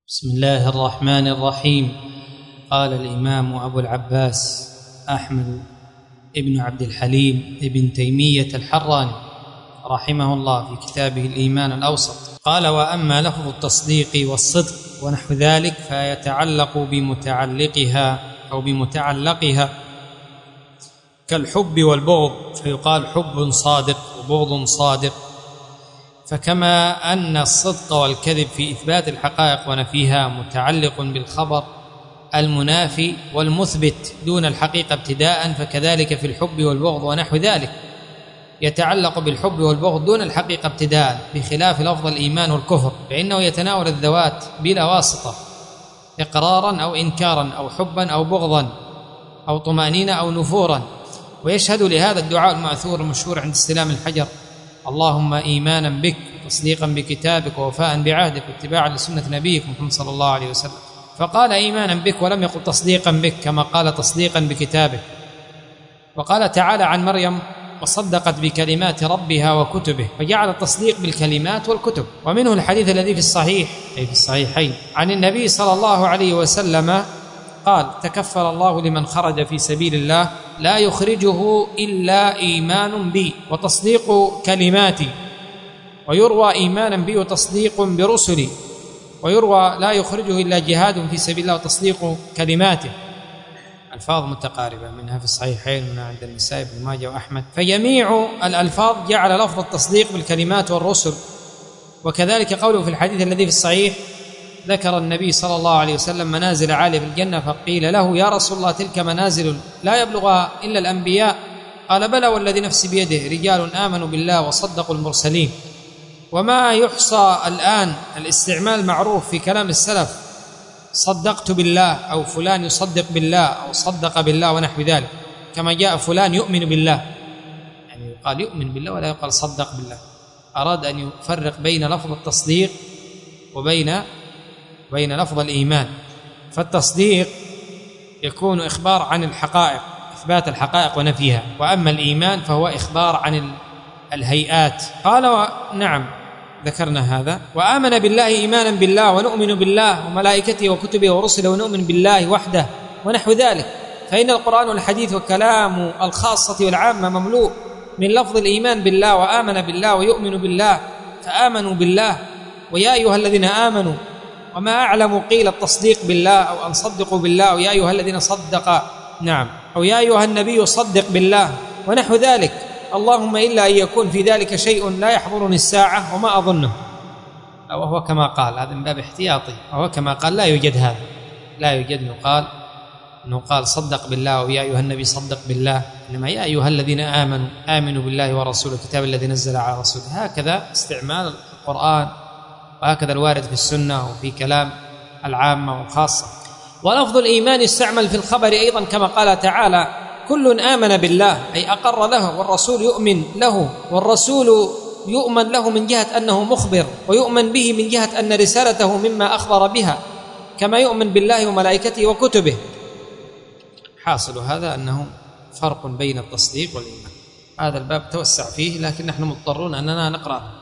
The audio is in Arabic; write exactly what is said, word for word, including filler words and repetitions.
بسم الله الرحمن الرحيم. قال الإمام أبو العباس أحمد ابن عبد الحليم ابن تيمية الحراني رحمه الله في كتابه الإيمان الأوسط، قال: وأما لفظ التصديق والصدق ونحو ذلك فيتعلق بمتعلقها أو بمتعلقها كالحب والبغض، فيقال حب صادق وبغض صادق. فكما أن الصدق والكذب في إثبات الحقائق ونفيها متعلق بالخبر المنافي والمثبت دون الحقيقة ابتداء، فكذلك في الحب والبغض ونحو ذلك يتعلق بالحب والبغض دون الحقيقة ابتداء، بخلاف لفظ الإيمان والكفر فإنه يتناول الذوات بلا واسطة، إقرارا أو إنكارا أو حبا أو بغضا أو طمأنينة أو نفورا. ويشهد لهذا الدعاء المأثور المشهور عند استلام الحجر: اللهم إيمانا بك تصديقا بكتابك ووفاء بعهدك واتباعا لسنة نبيك محمد صلى الله عليه وسلم. فقال إيمانا بك ولم يقل تصديقا بك كما قال تصديقا بكتابك. وقال تعالى عن مريم: وصدقت بكلمات ربها وكتبه، فجعل التصديق بالكلمات والكتب. ومنه الحديث الذي في الصحيح أي في الصحيحين عن النبي صلى الله عليه وسلم قال: تكفل الله لمن خرج في سبيل الله لا يخرجه إلا إيمان بي وتصديق كلماتي، ويروى إيمانا بي وتصديق برسلي، ويروى لا يخرجه إلا جهاد في سبيل الله وتصديق كلماته. ألفاظ متقاربة، منها في الصحيحين ومنها عند النسائي بن ماجه وأحمد. فجميع الألفاظ جعل لفظ التصديق بالكلمات والرسل. وكذلك قوله في الحديث الذي في الصحيح: ذكر النبي صلى الله عليه وسلم منازل عالية في الجنة، فقيل له: يا رسول الله تلك منازل لا يبلغها إلا الأنبياء؟ قال: بلى والذي نفسي بيده، رجال آمنوا بالله وصدقوا المرسلين. وما يحصى الآن الاستعمال معروف في كلام السلف: صدقت بالله، أو فلان يصدق بالله، أو صدق بالله ونحو ذلك، كما جاء فلان يؤمن بالله، يعني يقال يؤمن بالله ولا يقال صدق بالله. أراد أن يفرق بين لفظ التصديق وبين بين لفظ الإيمان. فالتصديق يكون إخبار عن الحقائق، إثبات الحقائق ونفيها، وأما الإيمان فهو إخبار عن الهيئات. قال: نعم ذكرنا هذا. وآمن بالله إيمانا بالله، ونؤمن بالله وملائكته وكتبه ورسله، ونؤمن بالله وحده ونحو ذلك. فإن القرآن والحديث وكلام الخاصة والعامة مملوء من لفظ الإيمان بالله، وآمن بالله ويؤمن بالله، فآمنوا بالله. ويا أيها الذين آمنوا، وما أعلم قيل التصديق بالله أو أن صدقوا بالله، أو يا أيها الذين صدق، نعم، أو يا أيها النبي صدق بالله ونحو ذلك. اللهم إلا أن يكون في ذلك شيء لا يحضرني الساعة وما أظنه، أو هو كما قال، هذا من باب احتياطي، وهو كما قال لا يوجد هذا، لا يوجد نقال أنه قال صدق بالله ويا أيها النبي صدق بالله، إنما يا أيها الذين آمنوا آمنوا بالله ورسوله الكتاب الذي نزل على رسوله. هكذا استعمال القرآن، وهكذا الوارد في السنة وفي كلام العامة والخاصة. ولفظ الإيمان يستعمل في الخبر أيضا، كما قال تعالى: كل آمن بالله، أي أقر له، والرسول يؤمن له، والرسول يؤمن له من جهة أنه مخبر، ويؤمن به من جهة أن رسالته مما أخبر بها، كما يؤمن بالله وملائكته وكتبه. حاصل هذا أنه فرق بين التصديق والإيمان. هذا الباب توسع فيه، لكن نحن مضطرون أننا نقرأ